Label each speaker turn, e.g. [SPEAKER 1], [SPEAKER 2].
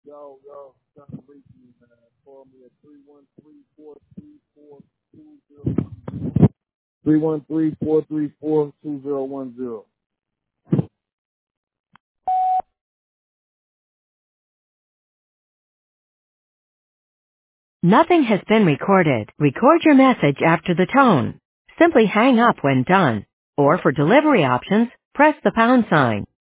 [SPEAKER 1] Y'all trying to reach me, man. Call me at 313-434-2010. 313-434-2010.
[SPEAKER 2] Nothing has been recorded. Record your message after the tone. Simply hang up when done. Or for delivery options, press the pound sign.